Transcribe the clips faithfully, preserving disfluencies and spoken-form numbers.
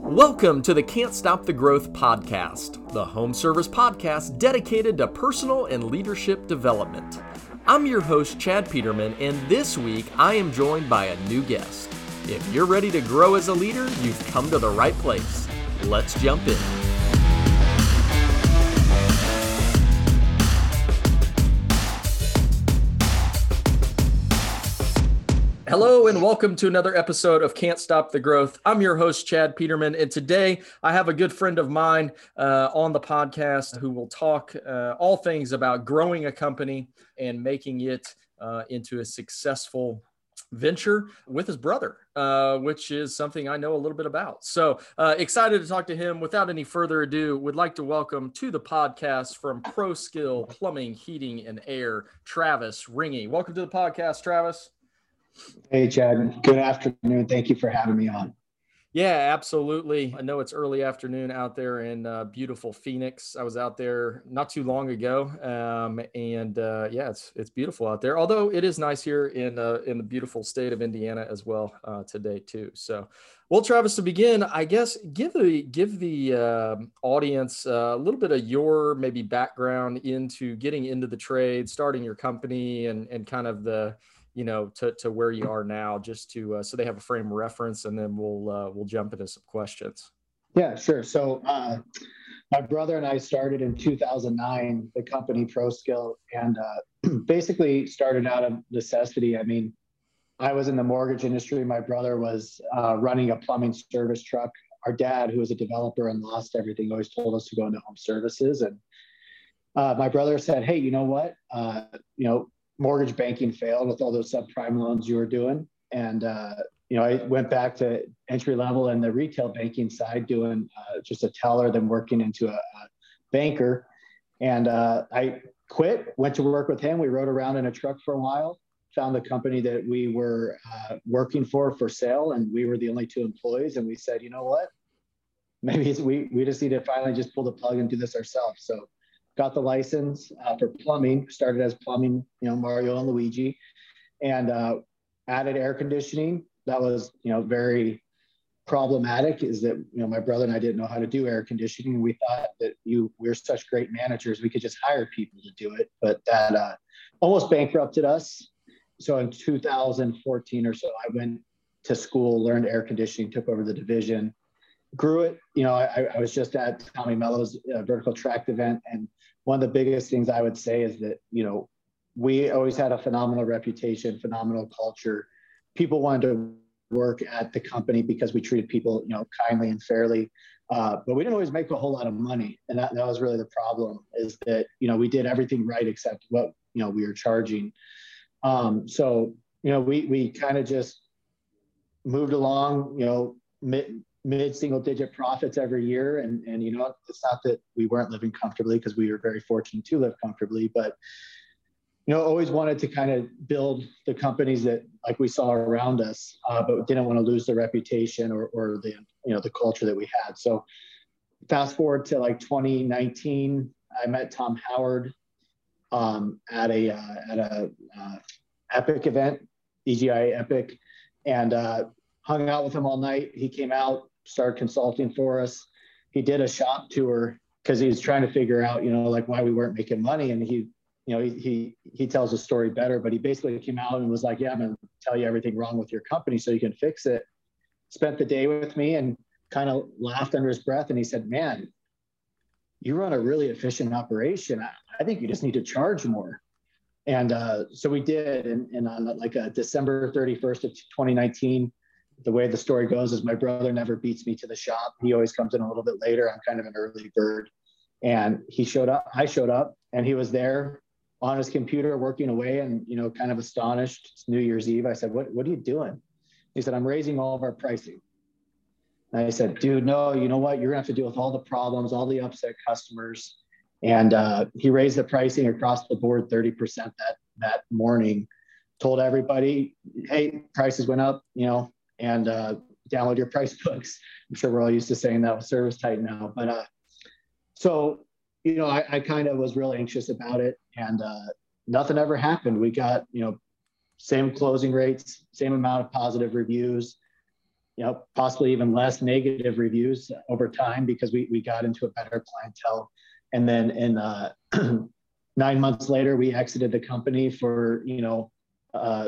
Welcome to the Can't Stop the Growth podcast, the home service podcast dedicated to personal and leadership development. I'm your host, Chad Peterman, and this week I am joined by a new guest. If you're ready to grow as a leader, you've come to the right place. Let's jump in. Hello and welcome to another episode of Can't Stop the Growth. I'm your host, Chad Peterman, and today I have a good friend of mine uh, on the podcast who will talk uh, all things about growing a company and making it uh, into a successful venture with his brother, uh, which is something I know a little bit about. So uh, excited to talk to him. Without any further ado, would like to welcome to the podcast from ProSkill Plumbing, Heating, and Air, Travis Ringy. Welcome to the podcast, Travis. Hey, Chad. Good afternoon. Thank you for having me on. Yeah, absolutely. I know it's early afternoon out there in uh, beautiful Phoenix. I was out there not too long ago, um, and uh, yeah, it's it's beautiful out there. Although it is nice here in uh, in the beautiful state of Indiana as well uh, today too. So, well, Travis, to begin, I guess give the give the uh, audience uh, a little bit of your maybe background into getting into the trade, starting your company, and and kind of the you know, to, to where you are now, just to, uh, so they have a frame of reference, and then we'll, uh, we'll jump into some questions. Yeah, sure. So, uh, my brother and I started in two thousand nine, the company ProSkill, and, uh, basically started out of necessity. I mean, I was in the mortgage industry. My brother was, uh, running a plumbing service truck. Our dad, who was a developer and lost everything, always told us to go into home services. And, uh, my brother said, hey, you know what, uh, you know, mortgage banking failed with all those subprime loans you were doing. And, uh, you know, I went back to entry level in the retail banking side, doing uh, just a teller, then working into a, a banker. And uh, I quit, went to work with him. We rode around in a truck for a while, found the company that we were uh, working for for sale, and we were the only two employees. And we said, you know what, maybe it's, we, we just need to finally just pull the plug and do this ourselves. So got the license uh, for plumbing, started as plumbing, you know, Mario and Luigi, and uh, added air conditioning. That was, you know, very problematic, is that, you know, my brother and I didn't know how to do air conditioning. We thought that you, we we're such great managers, we could just hire people to do it, but that uh, almost bankrupted us. So in two thousand fourteen or so, I went to school, learned air conditioning, took over the division, grew it. You know, I, I was just at Tommy Mello's uh, vertical tract event, and one of the biggest things I would say is that, you know, we always had a phenomenal reputation, phenomenal culture. People wanted to work at the company because we treated people, you know, kindly and fairly, uh, but we didn't always make a whole lot of money. And that, that was really the problem, is that, you know, we did everything right except what, you know, we were charging. Um, so, you know, we, we kind of just moved along, you know, mid, mid single digit profits every year. And, and, you know, it's not that we weren't living comfortably, because we were very fortunate to live comfortably, but, you know, always wanted to kind of build the companies that like we saw around us, uh, but didn't want to lose the reputation or, or the, you know, the culture that we had. So fast forward to like twenty nineteen, I met Tom Howard um, at a, uh, at a uh, Epic event, E G I Epic, and uh, hung out with him all night. He came out, started consulting for us. He did a shop tour because he was trying to figure out, you know, like why we weren't making money. And he, you know, he, he, he tells the story better, but he basically came out and was like, yeah, I'm going to tell you everything wrong with your company so you can fix it. Spent the day with me and kind of laughed under his breath. And he said, man, you run a really efficient operation. I, I think you just need to charge more. And uh, so we did. And, and on like a December thirty-first of twenty nineteen, the way the story goes is my brother never beats me to the shop. He always comes in a little bit later. I'm kind of an early bird. And he showed up, I showed up, and he was there on his computer working away, and, you know, kind of astonished. It's New Year's Eve. I said, what, what are you doing? He said, I'm raising all of our pricing. And I said, dude, no, you know what? You're gonna have to deal with all the problems, all the upset customers. And uh, he raised the pricing across the board thirty percent that, that morning, told everybody, hey, prices went up, you know, and uh, download your price books. I'm sure we're all used to saying that with ServiceTitan now. But uh, so, you know, I, I kind of was real anxious about it, and uh, nothing ever happened. We got, you know, same closing rates, same amount of positive reviews. you know, possibly even less negative reviews over time because we, we got into a better clientele. And then in uh, nine months later, we exited the company for, you know, uh,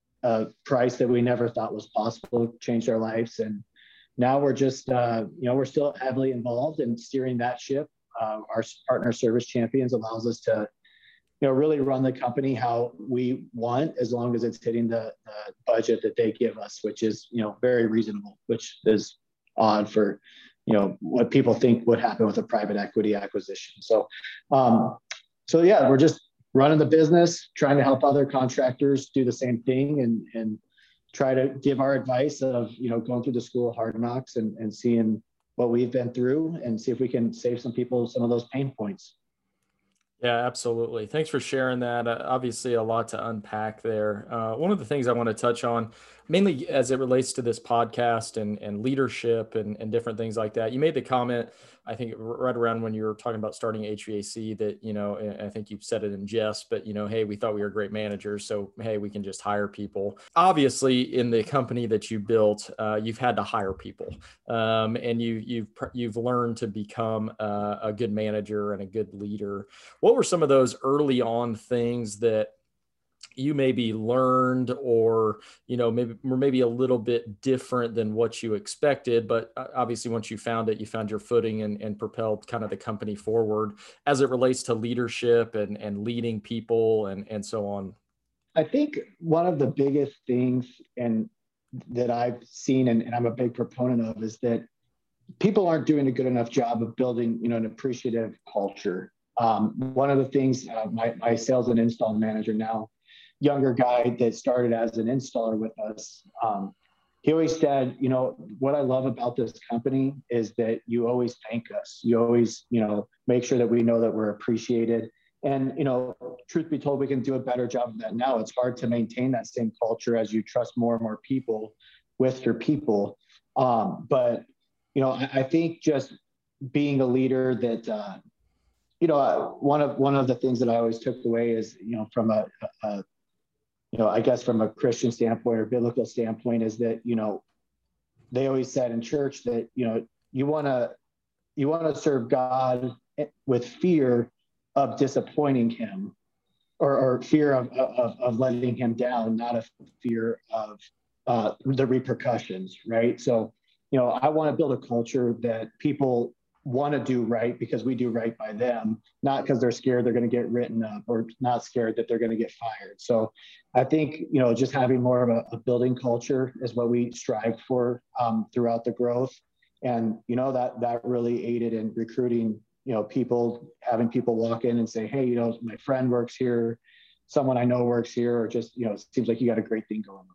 a price that we never thought was possible, changed our lives. And now we're just, uh, you know, we're still heavily involved in steering that ship. Uh, our partner Service Champions allows us to, you know, really run the company how we want, as long as it's hitting the, the budget that they give us, which is, you know, very reasonable, which is odd for, you know, what people think would happen with a private equity acquisition. So, um, so yeah, we're just running the business, trying to help other contractors do the same thing, and and try to give our advice of, you know, going through the school of hard knocks and, and seeing what we've been through and see if we can save some people some of those pain points. Yeah, absolutely. Thanks for sharing that. Uh, obviously, a lot to unpack there. Uh, one of the things I want to touch on, mainly as it relates to this podcast and, and leadership and, and different things like that. You made the comment, I think right around when you were talking about starting H V A C, that, you know, I think you've said it in jest, but, you know, hey, we thought we were great managers, so, hey, we can just hire people. Obviously, in the company that you built, uh, you've had to hire people, um, and you, you've, you've learned to become uh, a good manager and a good leader. What were some of those early on things that you maybe learned, or, you know, maybe were maybe a little bit different than what you expected, but obviously once you found it, you found your footing and, and propelled kind of the company forward as it relates to leadership and, and leading people and, and so on? I think one of the biggest things and that I've seen, and, and I'm a big proponent of, is that people aren't doing a good enough job of building, you know, an appreciative culture. Um, one of the things, uh, my, my sales and install manager now, younger guy that started as an installer with us, um, he always said, you know, what I love about this company is that you always thank us. You always, you know, make sure that we know that we're appreciated. And, you know, truth be told, we can do a better job of that now. It's hard to maintain that same culture as you trust more and more people with your people. Um, but, you know, I, I think just being a leader that, uh, you know, uh, one of one of the things that I always took away is, you know, from a, a, you know, I guess from a Christian standpoint or biblical standpoint, is that, you know, they always said in church that, you know, you want to you want to serve God with fear of disappointing him, or, or fear of, of of letting him down, not a fear of uh, the repercussions, right? So, you know, I want to build a culture that people want to do right because we do right by them, not because they're scared they're going to get written up, or not scared that they're going to get fired. So I think, you know, just having more of a, a building culture is what we strive for um, throughout the growth. And, you know, that that really aided in recruiting, you know, people, having people walk in and say, hey, you know, my friend works here, someone I know works here, or just, you know, it seems like you got a great thing going on.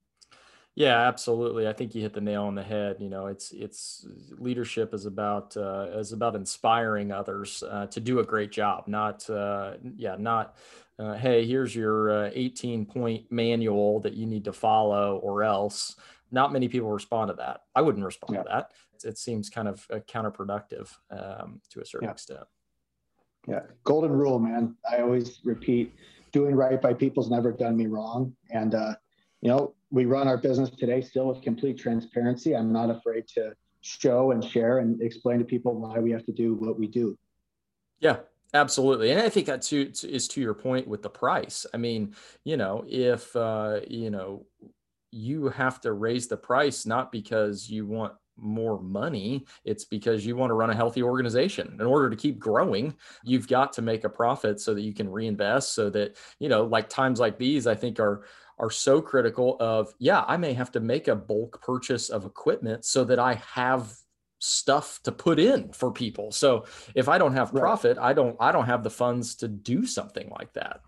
Yeah, absolutely. I think you hit the nail on the head. You know, it's it's leadership is about uh, is about inspiring others uh, to do a great job. Not uh, yeah, not uh, hey, here's your uh, eighteen point manual that you need to follow, or else. Not many people respond to that. I wouldn't respond Yeah. to that. It, it seems kind of uh, counterproductive um, to a certain Yeah. extent. Yeah, golden rule, man. I always repeat: doing right by people's never done me wrong. And uh, you know, we run our business today still with complete transparency. I'm not afraid to show and share and explain to people why we have to do what we do. Yeah, absolutely. And I think that too is to your point with the price. I mean, you know, if, uh, you know, you have to raise the price, not because you want more money, it's because you want to run a healthy organization. In order to keep growing, you've got to make a profit so that you can reinvest, so that, you know, like times like these, I think are, are so critical of, yeah, I may have to make a bulk purchase of equipment so that I have stuff to put in for people. So if I don't have profit, I don't, I don't have the funds to do something like that.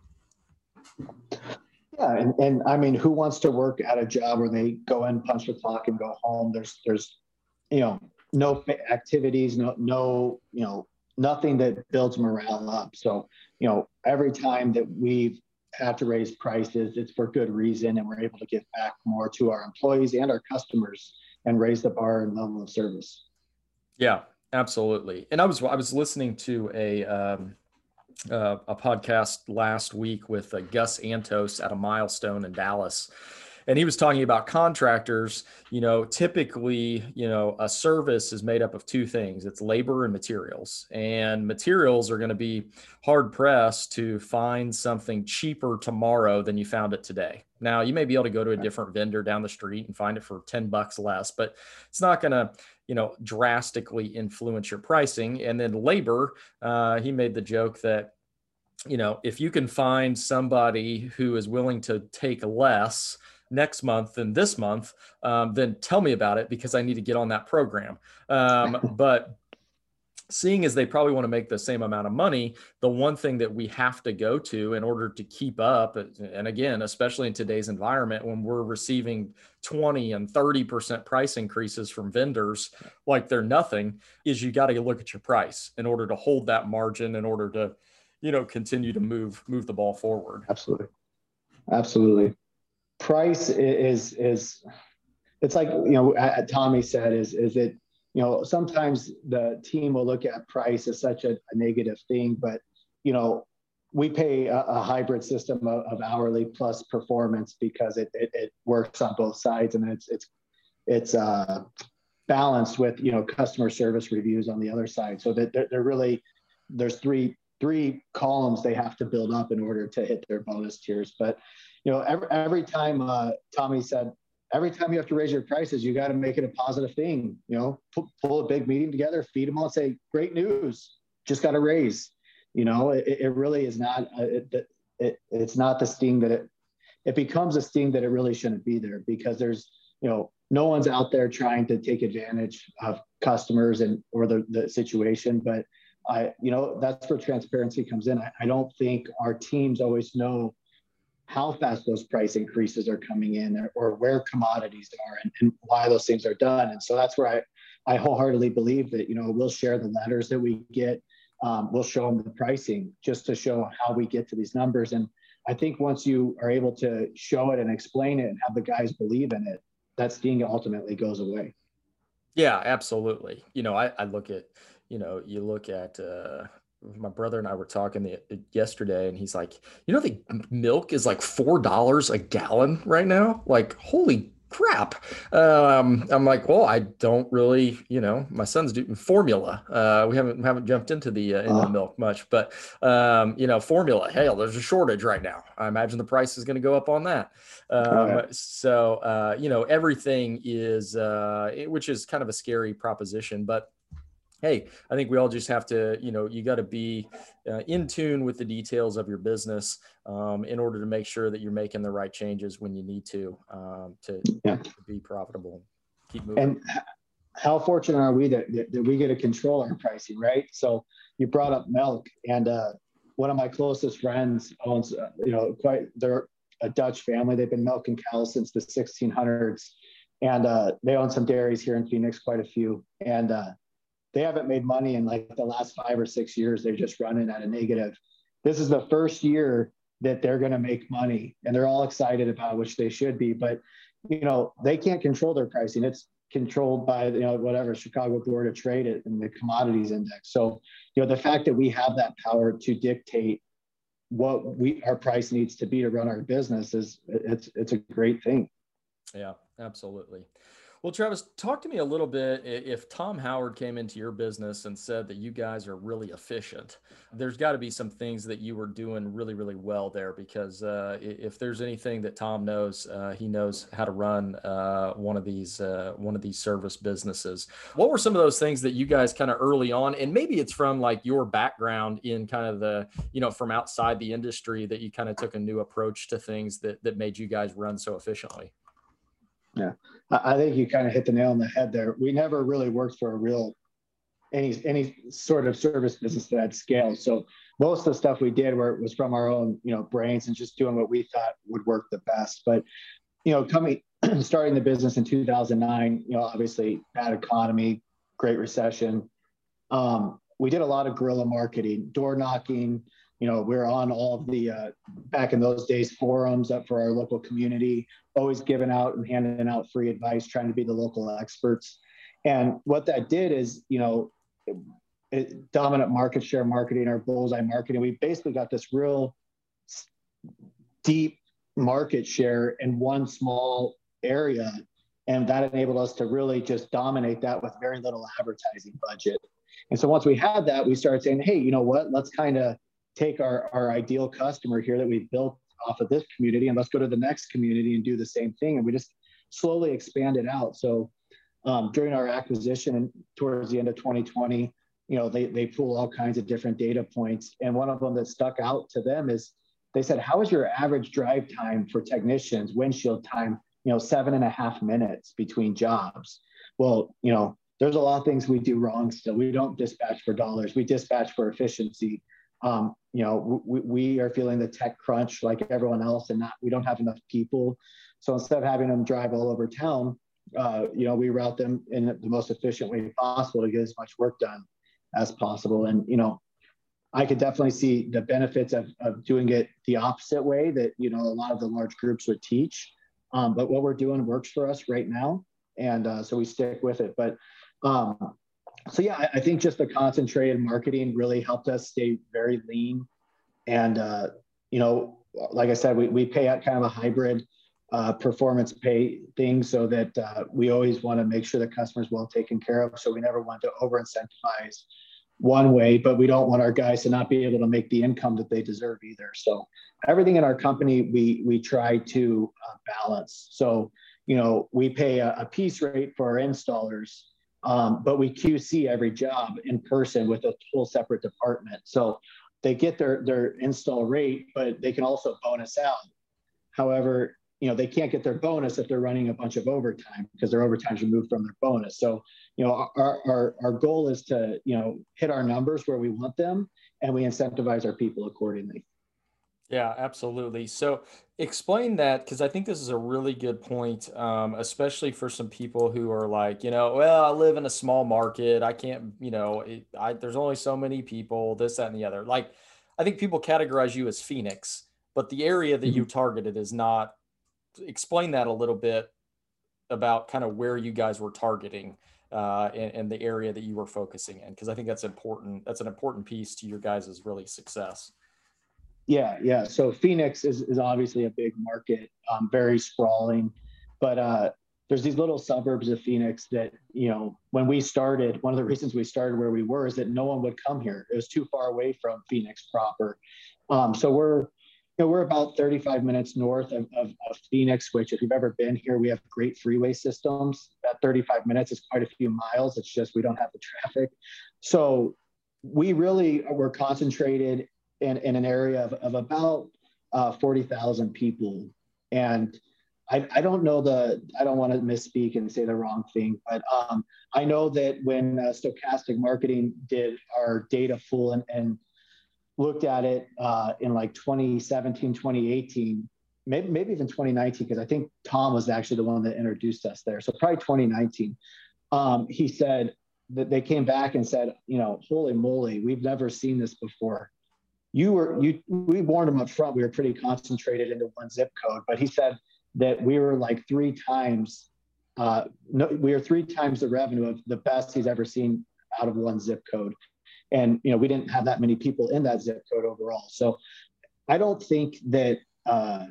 Yeah. And, and I mean, who wants to work at a job where they go in, punch the clock and go home? There's, there's, you know, no activities, no, no, you know, nothing that builds morale up. So, you know, every time that we've had to raise prices, it's for good reason. And we're able to give back more to our employees and our customers and raise the bar and level of service. Yeah, absolutely. And I was, I was listening to a, um, uh, a podcast last week with uh, Gus Antos at a Milestone in Dallas. And he was talking about contractors, you know, typically, you know, a service is made up of two things. It's labor and materials. And materials are going to be hard pressed to find something cheaper tomorrow than you found it today. Now, you may be able to go to a different vendor down the street and find it for ten bucks less, but it's not going to, you know, drastically influence your pricing. And then labor, uh, he made the joke that, you know, if you can find somebody who is willing to take less next month than this month, um, then tell me about it because I need to get on that program. Um, but seeing as they probably want to make the same amount of money, the one thing that we have to go to in order to keep up, and again, especially in today's environment, when we're receiving twenty and thirty percent price increases from vendors like they're nothing, is you got to look at your price in order to hold that margin, in order to, you know, continue to move, move the ball forward. Absolutely. Absolutely. Price is, is, it's like, you know, Tommy said, is, is it, you know, sometimes the team will look at price as such a, a negative thing, but, you know, we pay a, a hybrid system of, of hourly plus performance because it, it, it works on both sides, and it's, it's, it's uh, balanced with, you know, customer service reviews on the other side. So that they're, they're really, there's three, three columns they have to build up in order to hit their bonus tiers. But, you know, every, every time uh, Tommy said, every time you have to raise your prices, you got to make it a positive thing, you know, pull, pull a big meeting together, feed them all and say, great news, just got to raise, you know, it, it really is not, uh, it, it, it's not the sting that it, it becomes a sting that it really shouldn't be there, because there's, you know, no one's out there trying to take advantage of customers and, or the, the situation. But I, you know, that's where transparency comes in. I, I don't think our teams always know how fast those price increases are coming in, or, or where commodities are, and, and why those things are done. And so that's where I, I wholeheartedly believe that, you know, we'll share the letters that we get. Um, we'll show them the pricing just to show how we get to these numbers. And I think once you are able to show it and explain it and have the guys believe in it, that sting ultimately goes away. Yeah, absolutely. You know, I, I look at, you know, you look at, uh, my brother and I were talking the, yesterday, and he's like, you know, the milk is like four dollars a gallon right now. Like, holy crap. Um, I'm like, well, I don't really, you know, my son's doing formula. Uh, we haven't, haven't jumped into the, uh, into uh. the milk much, but, um, you know, formula, hell, there's a shortage right now. I imagine the price is going to go up on that. Um, okay. So, uh, you know, everything is, uh, it, which is kind of a scary proposition, but hey, I think we all just have to, you know, you got to be uh, in tune with the details of your business um, in order to make sure that you're making the right changes when you need to, um, to, yeah. to be profitable. Keep moving. And how fortunate are we that, that, that we get to control our pricing, right? So you brought up milk, and uh, one of my closest friends owns, uh, you know, quite, they're a Dutch family. They've been milking cows since the sixteen hundreds, and uh, they own some dairies here in Phoenix, quite a few. And uh, they haven't made money in like the last five or six years. They're just running at a negative. This is the first year that they're going to make money, and they're all excited about, which they should be. But, you know, they can't control their pricing. It's controlled by, you know, whatever, Chicago Board of Trade and the commodities index. So, you know, the fact that we have that power to dictate what we, our price needs to be to run our business is, it's, it's a great thing. Yeah, absolutely. Well, Travis, talk to me a little bit. If Tom Howard came into your business and said that you guys are really efficient, there's got to be some things that you were doing really, really well there, because uh, if there's anything that Tom knows, uh, he knows how to run uh, one of these uh, one of these service businesses. What were some of those things that you guys kind of early on, and maybe it's from like your background in kind of the, you know, from outside the industry, that you kind of took a new approach to things that that made you guys run so efficiently? Yeah, I think you kind of hit the nail on the head there. We never really worked for a real, any any sort of service business that had scale. So most of the stuff we did were, was from our own, you know, brains and just doing what we thought would work the best. But, you know, coming, starting the business in two thousand nine, you know, obviously bad economy, great recession. Um, we did a lot of guerrilla marketing, door knocking. You know, we're on all of the, uh, back in those days, forums up for our local community, always giving out and handing out free advice, trying to be the local experts. And what that did is, you know, it, it, dominant market share marketing, or bullseye marketing. We basically got this real deep market share in one small area. And that enabled us to really just dominate that with very little advertising budget. And so once we had that, we started saying, hey, you know what, let's kind of take our, our ideal customer here that we've built off of this community, and let's go to the next community and do the same thing. And we just slowly expanded out. So um, during our acquisition and towards the end of twenty twenty, you know, they, they pull all kinds of different data points. And one of them that stuck out to them is they said, how is your average drive time for technicians, windshield time, you know, seven and a half minutes between jobs? Well, you know, there's a lot of things we do wrong still. We don't dispatch for dollars. We dispatch for efficiency. Um, you know, we, we are feeling the tech crunch like everyone else, and not, we don't have enough people. So instead of having them drive all over town, uh, you know, we route them in the most efficient way possible to get as much work done as possible. And, you know, I could definitely see the benefits of, of doing it the opposite way that, you know, a lot of the large groups would teach. Um, but what we're doing works for us right now. And uh, so we stick with it. But um, so, yeah, I, I think just the concentrated marketing really helped us stay very lean. And, uh, you know, like I said, we, we pay out kind of a hybrid uh, performance pay thing, so that uh, we always want to make sure the customer's well taken care of. So we never want to over incentivize one way, but we don't want our guys to not be able to make the income that they deserve either. So everything in our company, we we try to uh, balance. So, you know, we pay a, a piece rate for our installers, um, but we Q C every job in person with a whole separate department. So they get their, their install rate, but they can also bonus out. However, you know, they can't get their bonus if they're running a bunch of overtime, because their overtime is removed from their bonus. So, you know, our, our, our goal is to, you know, hit our numbers where we want them, and we incentivize our people accordingly. Yeah, absolutely. So explain that, because I think this is a really good point, um, especially for some people who are like, you know, well, I live in a small market. I can't, you know, it, I, there's only so many people, this, that, and the other. Like, I think people categorize you as Phoenix, but the area that you Mhm. targeted is not. Explain that a little bit about kind of where you guys were targeting uh, and, and the area that you were focusing in, because I think that's important. That's an important piece to your guys' really success. Yeah, yeah. So Phoenix is, is obviously a big market, um, very sprawling, but uh, there's these little suburbs of Phoenix that, you know, when we started, one of the reasons we started where we were is that no one would come here. It was too far away from Phoenix proper. Um, so we're, you know, we're about thirty-five minutes north of, of, of Phoenix, which if you've ever been here, we have great freeway systems. That thirty-five minutes is quite a few miles. It's just we don't have the traffic. So we really were concentrated in, in an area of, of about uh, forty thousand people. And I, I don't know the, I don't want to misspeak and say the wrong thing, but um, I know that when uh, Stochastic Marketing did our data full and, and looked at it uh, in like twenty seventeen, twenty eighteen, maybe, maybe even twenty nineteen, because I think Tom was actually the one that introduced us there. So probably twenty nineteen. Um, he said that they came back and said, you know, holy moly, we've never seen this before. You were, you, we warned him up front, we were pretty concentrated into one zip code, but he said that we were like three times, uh, no, we were three times the revenue of the best he's ever seen out of one zip code. And, you know, we didn't have that many people in that zip code overall. So I don't think that, uh,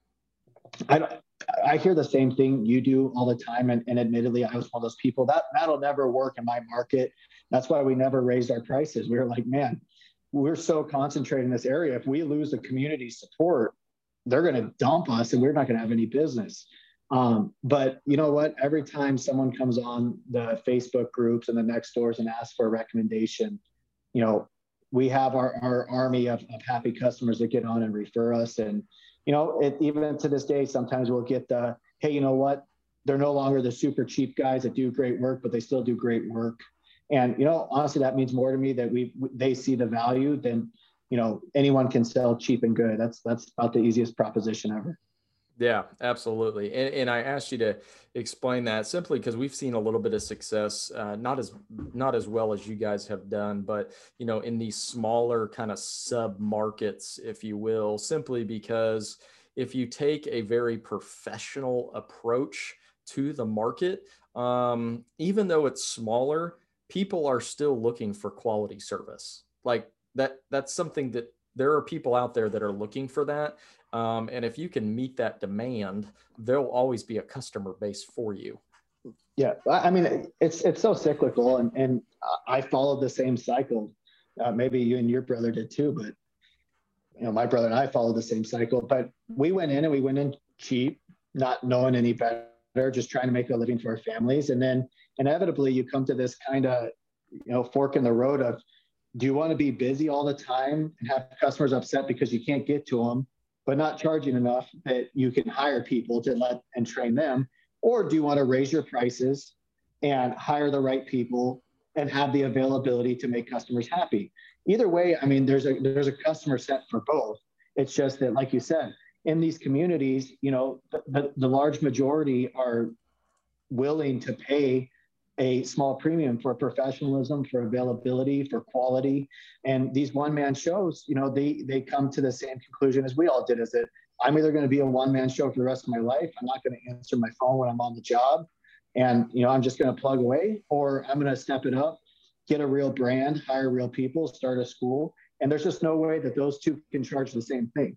I, I hear the same thing you do all the time. And, and admittedly, I was one of those people that that'll never work in my market. That's why we never raised our prices. We were like, man, we're so concentrated in this area. If we lose the community support, they're going to dump us and we're not going to have any business. Um, but you know what? Every time someone comes on the Facebook groups and the next doors and asks for a recommendation, you know, we have our, our army of, of happy customers that get on and refer us. And, you know, it, even to this day, sometimes we'll get the, hey, you know what? They're no longer the super cheap guys that do great work, but they still do great work. And, you know, honestly, that means more to me that we, they see the value than, you know, anyone can sell cheap and good. That's, that's about the easiest proposition ever. Yeah, absolutely. And, and I asked you to explain that simply because we've seen a little bit of success, uh, not as not as well as you guys have done, but you know, in these smaller kind of sub markets, if you will, simply because if you take a very professional approach to the market, um, even though it's smaller, people are still looking for quality service. Like that, that's something that there are people out there that are looking for that. Um, and if you can meet that demand, there'll always be a customer base for you. Yeah, I mean, it's it's so cyclical, and and I followed the same cycle. Uh, maybe you and your brother did too, but you know, my brother and I followed the same cycle. But we went in and we went in cheap, not knowing any better, just trying to make a living for our families. And then inevitably, you come to this kind of, you know, fork in the road of, do you want to be busy all the time and have customers upset because you can't get to them, but not charging enough that you can hire people to let and train them? Or do you want to raise your prices and hire the right people and have the availability to make customers happy? Either way, I mean, there's a there's a customer set for both. It's just that, like you said, in these communities, you know, the, the, the large majority are willing to pay a small premium for professionalism, for availability, for quality. And these one-man shows, you know, they they come to the same conclusion as we all did, is that I'm either going to be a one-man show for the rest of my life. I'm not going to answer my phone when I'm on the job, and, you know, I'm just going to plug away, or I'm going to step it up, get a real brand, hire real people, start a school. And there's just no way that those two can charge the same thing.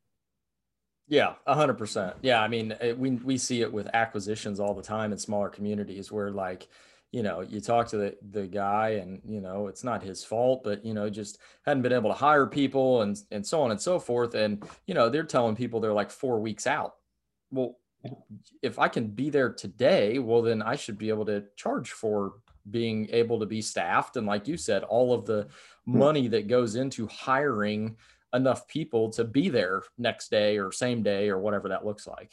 Yeah, a hundred percent. Yeah. I mean, it, we, we see it with acquisitions all the time in smaller communities where, like, you know, you talk to the, the guy and, you know, it's not his fault, but, you know, just hadn't been able to hire people and, and so on and so forth. And, you know, they're telling people they're like four weeks out. Well, if I can be there today, well, then I should be able to charge for being able to be staffed. And like you said, all of the money that goes into hiring enough people to be there next day or same day or whatever that looks like.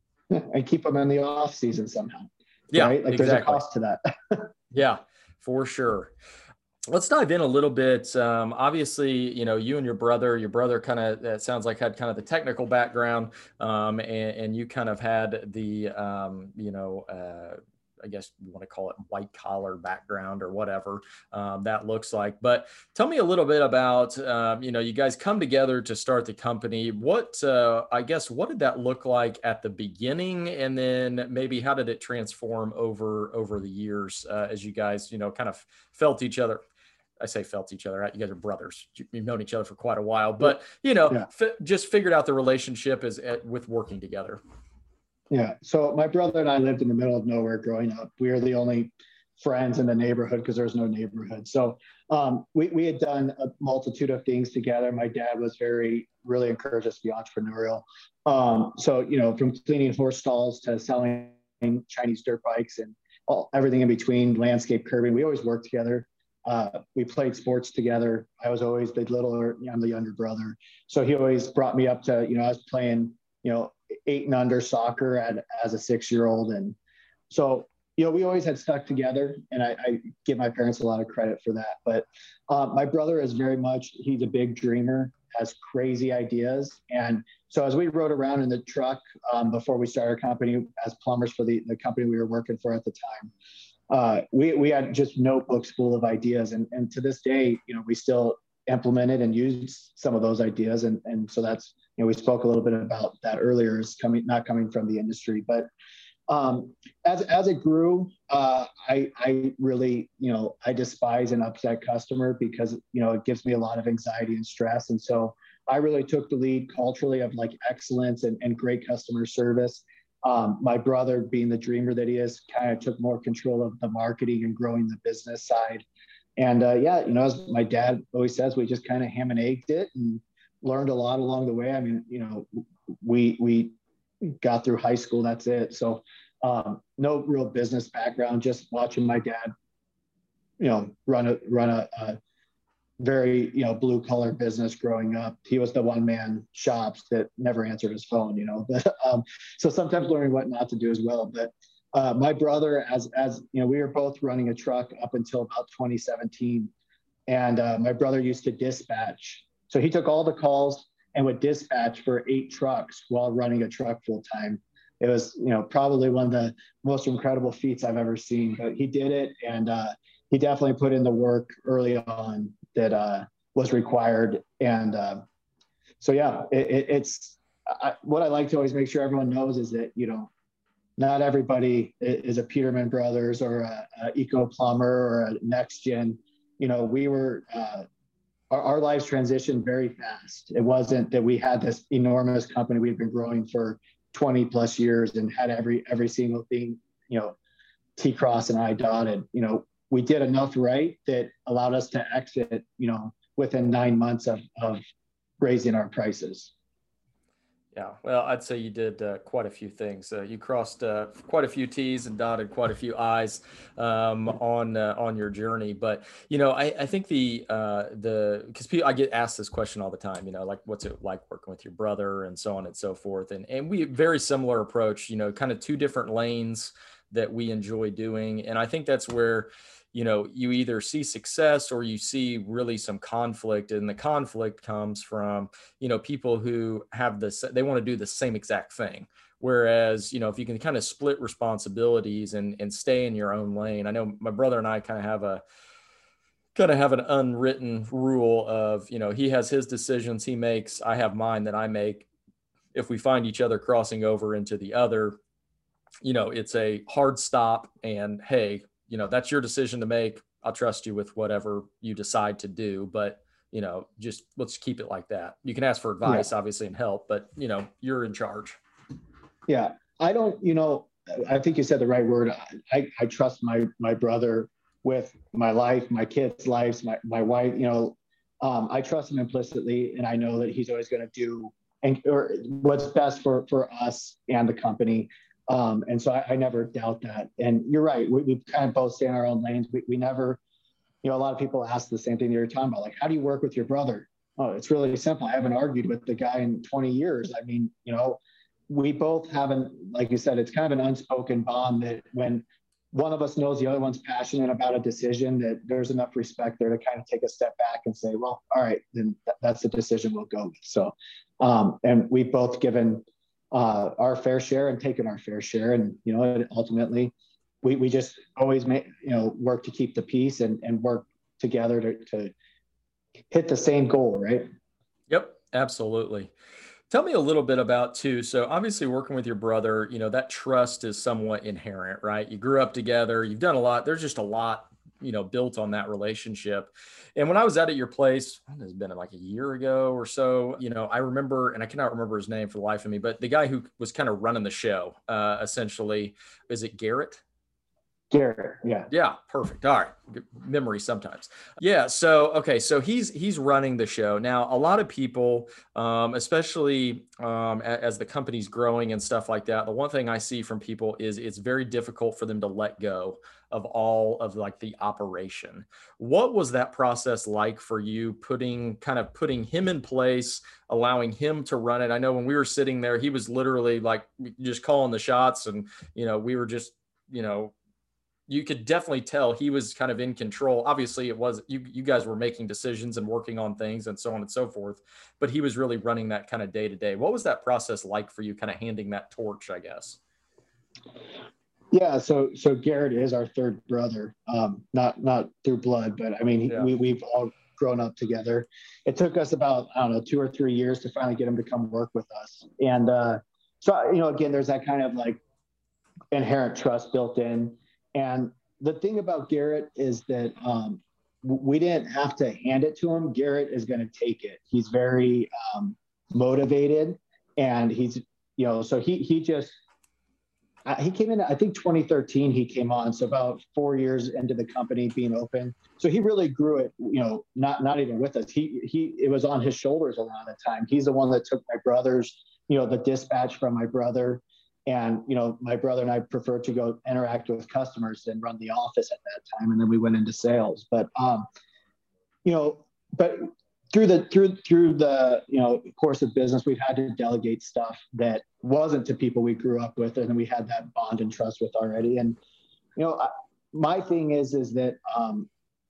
And keep them in the off season somehow. Yeah, right? Like, exactly. There's a cost to that. Yeah, for sure. Let's dive in a little bit. Um, obviously, you know, you and your brother, your brother kind of, that sounds like had kind of the technical background, um, and, and you kind of had the, um, you know, uh, I guess you want to call it white collar background or whatever um, that looks like. But tell me a little bit about, um, you know, you guys come together to start the company. What, uh, I guess, what did that look like at the beginning? And then maybe how did it transform over, over the years uh, as you guys, you know, kind of felt each other? I say felt each other out. You guys are brothers. You've known each other for quite a while, but, you know, yeah. f- just figured out the relationship as with working together. Yeah. So my brother and I lived in the middle of nowhere growing up. We were the only friends in the neighborhood because there's no neighborhood. So um, we, we had done a multitude of things together. My dad was very, really encouraged us to be entrepreneurial. Um, so, you know, from cleaning horse stalls to selling Chinese dirt bikes and all, everything in between, landscape curbing, we always worked together. Uh, we played sports together. I was always the littler, I'm the younger brother. So he always brought me up to, you know, I was playing, you know, eight and under soccer at, as a six-year-old. And so, you know, we always had stuck together, and I, I give my parents a lot of credit for that. But uh, my brother is very much, he's a big dreamer, has crazy ideas. And so as we rode around in the truck um, before we started our company as plumbers for the, the company we were working for at the time, uh, we, we had just notebooks full of ideas. And, and to this day, you know, we still implemented and used some of those ideas. And, and so that's, you know, we spoke a little bit about that earlier, is coming, not coming from the industry, but um, as, as it grew, uh, I, I really, you know, I despise an upset customer because, you know, it gives me a lot of anxiety and stress. And so I really took the lead culturally of like excellence and, and great customer service. Um, my brother, being the dreamer that he is, kind of took more control of the marketing and growing the business side. And uh, yeah, you know, as my dad always says, we just kind of ham and egged it and learned a lot along the way. I mean, you know, we we got through high school, that's it. So um, no real business background, just watching my dad, you know, run a run a, a very, you know, blue collar business growing up. He was the one man shops that never answered his phone, you know. But um, so sometimes learning what not to do as well. But uh, my brother, as as you know, we were both running a truck up until about twenty seventeen, and uh, my brother used to dispatch. So he took all the calls and would dispatch for eight trucks while running a truck full time. It was, you know, probably one of the most incredible feats I've ever seen, but he did it. And uh, he definitely put in the work early on that uh, was required. And uh, so, yeah, it, it, it's I, what I like to always make sure everyone knows is that, you know, not everybody is a Peterman Brothers or a, a Eco Plumber or a Next Gen. You know, we were, uh, our, our lives transitioned very fast. It wasn't that we had this enormous company we've been growing for twenty plus years and had every every single thing, you know, T cross and I dotted. You know, we did enough right that allowed us to exit, you know, within nine months of of raising our prices. Yeah, well, I'd say you did uh, quite a few things. Uh, you crossed uh, quite a few T's and dotted quite a few I's um, on uh, on your journey. But you know, I, I think the uh, the because I get asked this question all the time. You know, like what's it like working with your brother and so on and so forth. And and we very similar approach. You know, kind of two different lanes that we enjoy doing. And I think that's where, you know, you either see success or you see really some conflict, and the conflict comes from, you know, people who have this, they want to do the same exact thing. Whereas, you know, if you can kind of split responsibilities and, and stay in your own lane. I know my brother and I kind of have a, kind of have an unwritten rule of, you know, he has his decisions he makes, I have mine that I make. If we find each other crossing over into the other, you know, it's a hard stop, and hey, you know, that's your decision to make. I'll trust you with whatever you decide to do, but you know, just let's keep it like that. You can ask for advice, yeah, obviously, and help, but you know, you're in charge. Yeah. I don't, you know, I think you said the right word. I, I trust my, my brother with my life, my kids' lives, my, my wife, you know, um, I trust him implicitly, and I know that he's always going to do and or what's best for, for us and the company. Um, and so I, I never doubt that. And you're right. We, we kind of both stay in our own lanes. We, we never, you know, a lot of people ask the same thing you're talking about. Like, how do you work with your brother? Oh, it's really simple. I haven't argued with the guy in twenty years. I mean, you know, we both haven't, like you said, it's kind of an unspoken bond that when one of us knows the other one's passionate about a decision, that there's enough respect there to kind of take a step back and say, well, all right, then th- that's the decision we'll go with. So, um, and we've both given uh, our fair share and taken our fair share. And, you know, ultimately we, we just always make, you know, work to keep the peace and, and work together to, to hit the same goal. Right. Yep. Absolutely. Tell me a little bit about too. So obviously working with your brother, you know, that trust is somewhat inherent, right? You grew up together, you've done a lot. There's just a lot, you know, built on that relationship. And when I was out at your place, it's been like a year ago or so, you know, I remember, and I cannot remember his name for the life of me, but the guy who was kind of running the show, uh, essentially, is it Garrett? Garrett, yeah. Yeah, perfect. All right. Good memory sometimes. Yeah. So, okay. So he's, he's running the show. Now, a lot of people, um, especially um, as the company's growing and stuff like that, the one thing I see from people is it's very difficult for them to let go of all of like the operation. What was that process like for you, putting kind of putting him in place, allowing him to run it? I know when we were sitting there, he was literally like just calling the shots, and, you know, we were just, you know, you could definitely tell he was kind of in control. Obviously it was, you, you guys were making decisions and working on things and so on and so forth, but he was really running that kind of day to day. What was that process like for you, kind of handing that torch, I guess? Yeah. So, so Garrett is our third brother, um, not, not through blood, but I mean, yeah. we, we've all grown up together. It took us about, I don't know, two or three years to finally get him to come work with us. And, uh, so, you know, again, there's that kind of like inherent trust built in. And the thing about Garrett is that um, we didn't have to hand it to him. Garrett is going to take it. He's very um, motivated, and he's, you know, so he he just uh, he came in. I think twenty thirteen he came on, so about four years into the company being open. So he really grew it. You know, not not even with us. He he it was on his shoulders a lot of the time. He's the one that took my brother's, you know, the dispatch from my brother. And, you know, my brother and I preferred to go interact with customers and run the office at that time. And then we went into sales. But, um, you know, but through the, through, through the, you know, course of business, we've had to delegate stuff that wasn't to people we grew up with, and we had that bond and trust with already. And, you know, my thing is, is that um,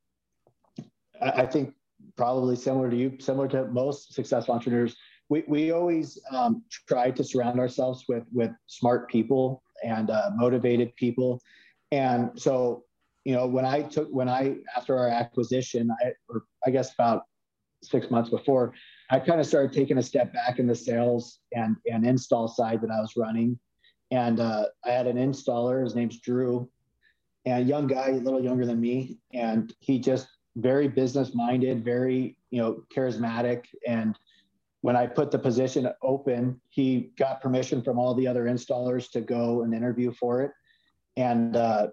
I, I think probably similar to you, similar to most successful entrepreneurs, We we always um, try to surround ourselves with with smart people and uh, motivated people, and so you know when I took when I after our acquisition, I or I guess about six months before, I kind of started taking a step back in the sales and and install side that I was running, and uh, I had an installer. His name's Drew, and a young guy, a little younger than me, and he just very business minded, very, you know, charismatic. And when I put the position open, he got permission from all the other installers to go and interview for it. And, uh,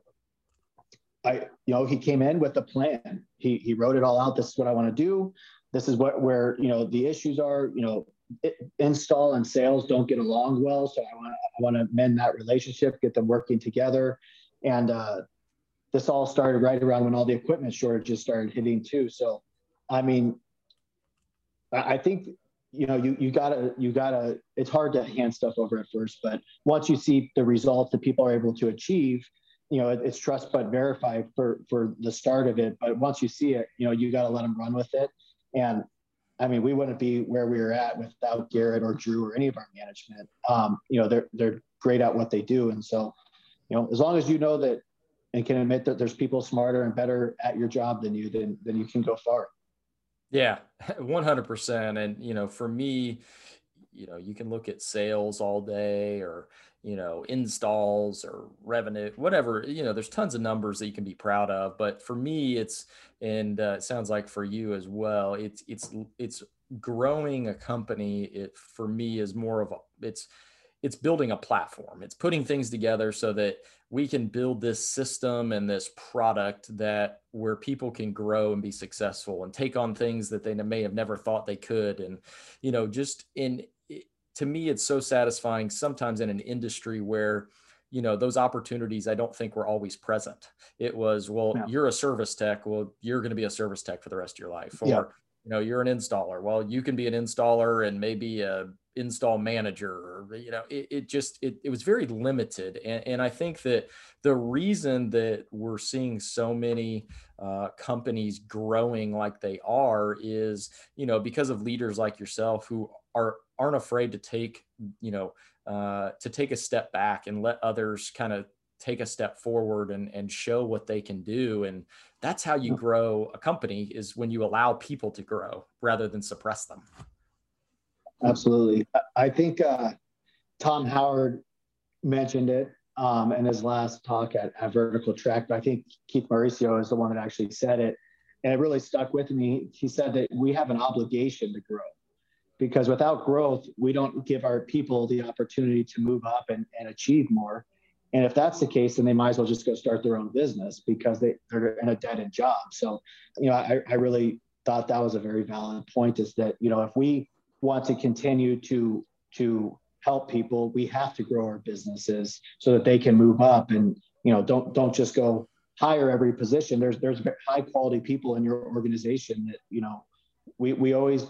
I, you know, he came in with a plan. He, he wrote it all out. This is what I want to do. This is what, where, you know, the issues are, you know, it, install and sales don't get along well. So I want to, I want to mend that relationship, get them working together. And, uh, this all started right around when all the equipment shortages started hitting too. So, I mean, I, I think, you know, you, you gotta, you gotta, it's hard to hand stuff over at first, but once you see the results that people are able to achieve, you know, it, it's trust but verify for, for the start of it. But once you see it, you know, you got to let them run with it. And I mean, we wouldn't be where we were at without Garrett or Drew or any of our management. Um, you know, they're, they're great at what they do. And so, you know, as long as you know that and can admit that there's people smarter and better at your job than you, then, then you can go far. Yeah, one hundred percent. And, you know, for me, you know, you can look at sales all day or, you know, installs or revenue, whatever, you know, there's tons of numbers that you can be proud of. But for me, it's, and uh, it sounds like for you as well, it's, it's, it's growing a company. It, for me, is more of a, it's, it's building a platform. It's putting things together so that we can build this system and this product that where people can grow and be successful and take on things that they may have never thought they could. And, you know, just in, to me, it's so satisfying sometimes in an industry where, you know, those opportunities, I don't think were always present. It was, well, yeah. You're a service tech. Well, you're going to be a service tech for the rest of your life. Or, yeah. You know, you're an installer. Well, you can be an installer and maybe a install manager, or, you know, it, it just, it, it was very limited. And, and I think that the reason that we're seeing so many uh, companies growing like they are is, you know, because of leaders like yourself who are, aren't afraid to take, you know, uh, to take a step back and let others kind of take a step forward and, and show what they can do. And that's how you grow a company, is when you allow people to grow rather than suppress them. Absolutely. I think uh, Tom Howard mentioned it um, in his last talk at, at Vertical Track, but I think Keith Mauricio is the one that actually said it. And it really stuck with me. He said that we have an obligation to grow, because without growth, we don't give our people the opportunity to move up and, and achieve more. And if that's the case, then they might as well just go start their own business, because they, they're in a dead-end job. So, you know, I, I really thought that was a very valid point, is that, you know, if we want to continue to, to help people, we have to grow our businesses so that they can move up. And, you know, don't, don't just go hire every position. There's, there's high quality people in your organization that, you know, we, we always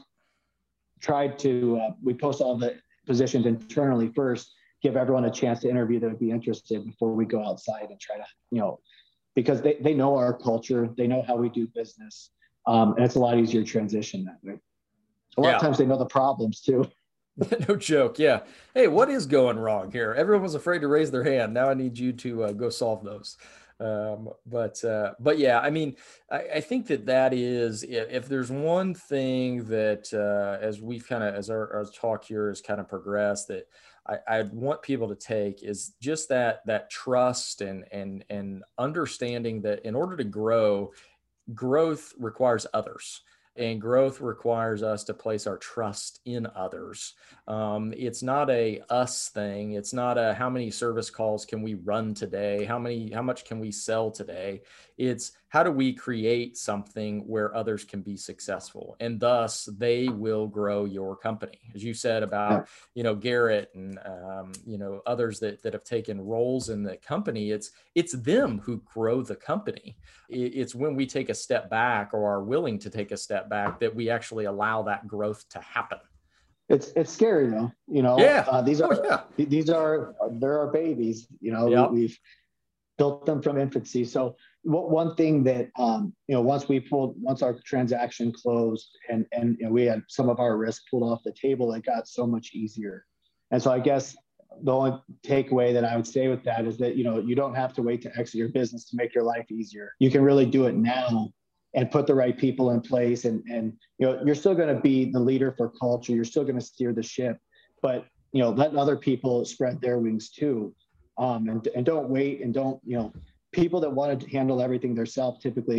tried to, uh, we post all the positions internally first, give everyone a chance to interview that would be interested before we go outside and try to, you know, because they, they know our culture, they know how we do business. Um, and it's a lot easier to transition that way. A lot yeah. of times they know the problems too. No joke. Yeah. Hey, what is going wrong here? Everyone was afraid to raise their hand. Now I need you to uh, go solve those. Um, but, uh, but yeah, I mean, I, I think that that is, if, if there's one thing that, uh, as we've kind of, as our, our talk here has kind of progressed, that I, I'd want people to take, is just that, that trust and, and, and understanding that in order to grow, growth requires others. And growth requires us to place our trust in others. Um, it's not a us thing. It's not a how many service calls can we run today? How many, how much can we sell today? It's how do we create something where others can be successful, and thus they will grow your company. As you said about, you know, Garrett and, um, you know, others that, that have taken roles in the company, it's, it's them who grow the company. It's when we take a step back or are willing to take a step back that we actually allow that growth to happen. It's, it's scary though, you know, yeah. uh, these are, oh, yeah. these are, there are babies, you know, yep. we, we've built them from infancy. So what, one thing that, um, you know, once we pulled, once our transaction closed and, and you know, we had some of our risk pulled off the table, it got so much easier. And so I guess the only takeaway that I would say with that is that, you know, you don't have to wait to exit your business to make your life easier. You can really do it now and put the right people in place. And, and, you know, you're still going to be the leader for culture. You're still going to steer the ship, but, you know, let other people spread their wings too. Um, and, and don't wait and don't, you know, people that want to handle everything themselves typically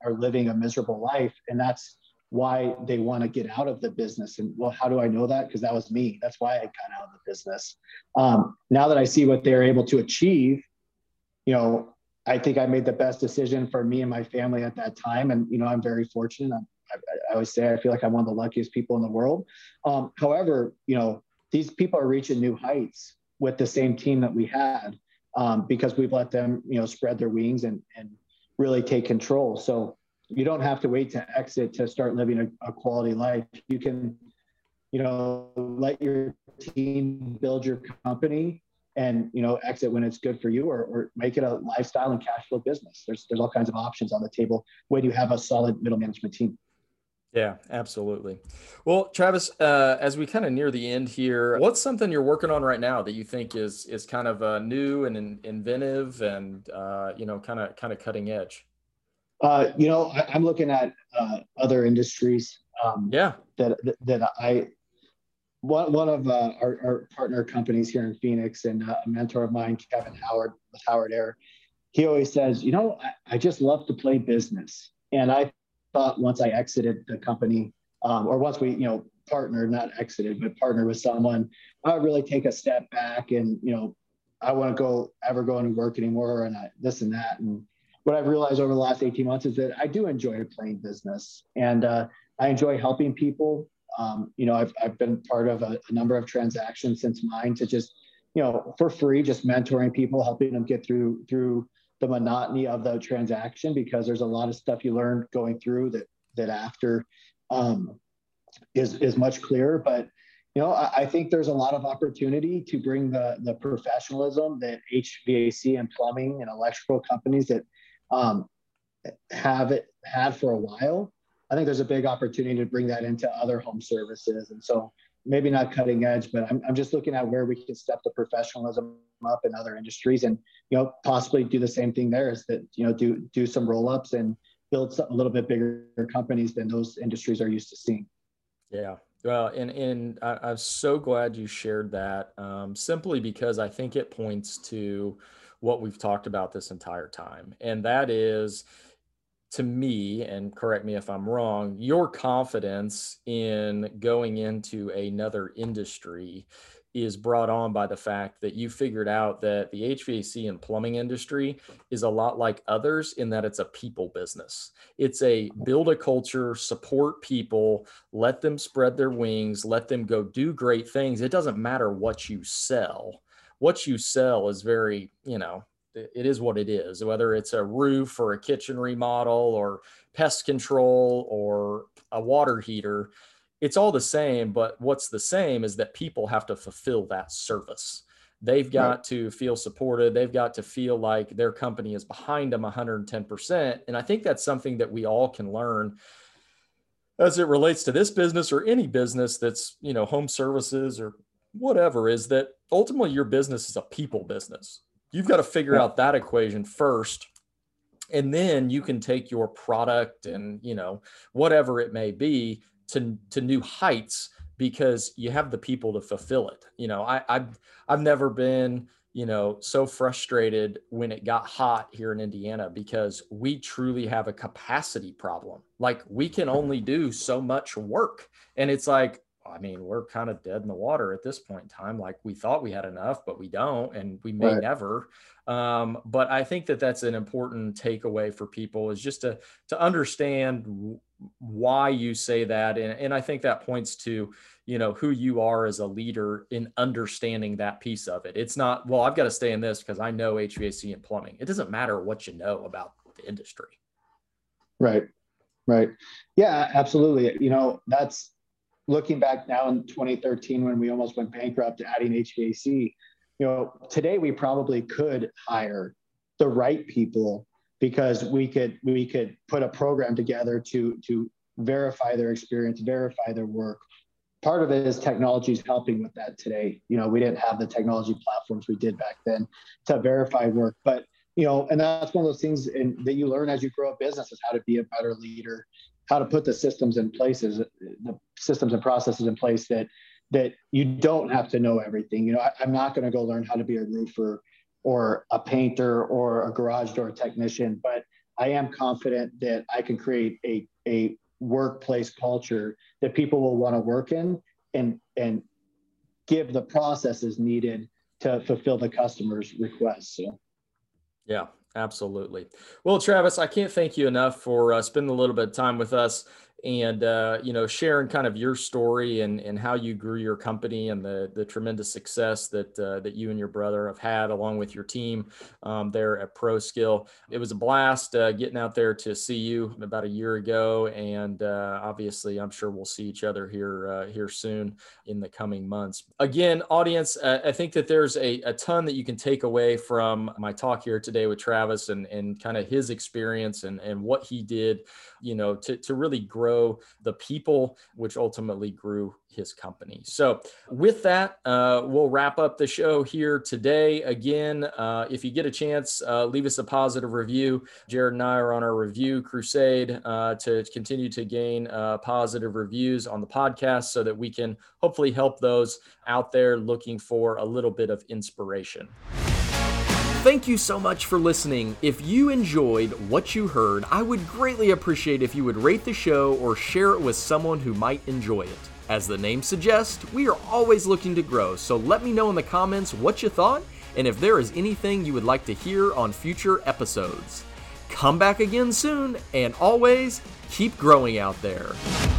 are living a miserable life. And that's why they want to get out of the business. And well, how do I know that? Because that was me. That's why I got out of the business. Um, now that I see what they're able to achieve, you know, I think I made the best decision for me and my family at that time. And, you know, I'm very fortunate. I'm, I, I always say, I feel like I'm one of the luckiest people in the world. Um, however, you know, these people are reaching new heights with the same team that we had, um, because we've let them, you know, spread their wings and, and really take control. So you don't have to wait to exit to start living a, a quality life. You can, you know, let your team build your company and, you know, exit when it's good for you, or, or make it a lifestyle and cash flow business. There's, there's all kinds of options on the table when you have a solid middle management team. Yeah, absolutely. Well, Travis, uh, as we kind of near the end here, what's something you're working on right now that you think is is kind of uh, new and in, inventive and uh, you know, kind of kind of cutting edge? Uh, you know, I, I'm looking at uh, other industries um, Yeah. that that I one one of uh, our, our partner companies here in Phoenix, and uh, a mentor of mine, Kevin Howard with Howard Air, he always says, you know, I, I just love to play business. And I thought once I exited the company, um, or once we, you know, partnered, not exited, but partnered with someone, I would really take a step back and, you know, I want to go ever go into work anymore and I, this and that. And what I've realized over the last eighteen months is that I do enjoy playing business, and uh, I enjoy helping people. Um, you know, I've, I've been part of a, a number of transactions since mine to just, you know, for free, just mentoring people, helping them get through, through the monotony of the transaction, because there's a lot of stuff you learn going through that, that after um, is, is much clearer. But, you know, I, I think there's a lot of opportunity to bring the, the professionalism that H V A C and plumbing and electrical companies that um, have it had for a while. I think there's a big opportunity to bring that into other home services. And so maybe not cutting edge, but I'm, I'm just looking at where we can step the professionalism up in other industries and, you know, possibly do the same thing there, is that, you know, do, do some roll-ups and build some, a little bit bigger companies than those industries are used to seeing. Yeah. Well, and, and I, I'm so glad you shared that, um, simply because I think it points to what we've talked about this entire time. And that is, to me, and correct me if I'm wrong, your confidence in going into another industry is brought on by the fact that you figured out that the H V A C and plumbing industry is a lot like others in that it's a people business. It's a build a culture, support people, let them spread their wings, let them go do great things. It doesn't matter what you sell. What you sell is very, you know, it is what it is, whether it's a roof or a kitchen remodel or pest control or a water heater, it's all the same. But what's the same is that people have to fulfill that service. They've got right. to feel supported. They've got to feel like their company is behind them one hundred ten percent. And I think that's something that we all can learn as it relates to this business or any business that's, you know, home services or whatever, is that ultimately your business is a people business. You've got to figure out that equation first, and then you can take your product and, you know, whatever it may be to, to new heights, because you have the people to fulfill it. You know, I, I've, I've never been, you know, so frustrated when it got hot here in Indiana, because we truly have a capacity problem. Like, we can only do so much work. And it's like, I mean, we're kind of dead in the water at this point in time. Like, we thought we had enough, but we don't, and we may right. never. Um, but I think that that's an important takeaway for people, is just to, to understand w- why you say that. And, and I think that points to, you know, who you are as a leader in understanding that piece of it. It's not, well, I've got to stay in this because I know H V A C and plumbing. It doesn't matter what you know about the industry. Right. Right. Yeah, absolutely. You know, that's, looking back now in twenty thirteen, when we almost went bankrupt adding H V A C, you know, today we probably could hire the right people, because we could, we could put a program together to, to verify their experience, verify their work. Part of it is technology is helping with that today. You know, we didn't have the technology platforms we did back then to verify work, but, you know, and that's one of those things in, that you learn as you grow a business, is how to be a better leader, how to put the systems in places, the systems and processes in place that, that you don't have to know everything. You know, I, I'm not going to go learn how to be a roofer or a painter or a garage door technician, but I am confident that I can create a, a workplace culture that people will want to work in and, and give the processes needed to fulfill the customer's requests. So. Yeah, absolutely. Well, Travis, I can't thank you enough for uh, spending a little bit of time with us and, uh, you know, sharing kind of your story and, and how you grew your company and the, the tremendous success that, uh, that you and your brother have had along with your team um, there at ProSkill. It was a blast uh, getting out there to see you about a year ago. And uh, obviously, I'm sure we'll see each other here, uh, here soon in the coming months. Again, audience, uh, I think that there's a, a ton that you can take away from my talk here today with Travis and, and kind of his experience and, and what he did, you know, to, to really grow the people, which ultimately grew his company. So with that, uh, we'll wrap up the show here today. Again, uh, if you get a chance, uh, leave us a positive review. Jared and I are on our review crusade uh, to continue to gain uh, positive reviews on the podcast so that we can hopefully help those out there looking for a little bit of inspiration. Thank you so much for listening. If you enjoyed what you heard, I would greatly appreciate if you would rate the show or share it with someone who might enjoy it. As the name suggests, we are always looking to grow, so let me know in the comments what you thought and if there is anything you would like to hear on future episodes. Come back again soon, and always keep growing out there.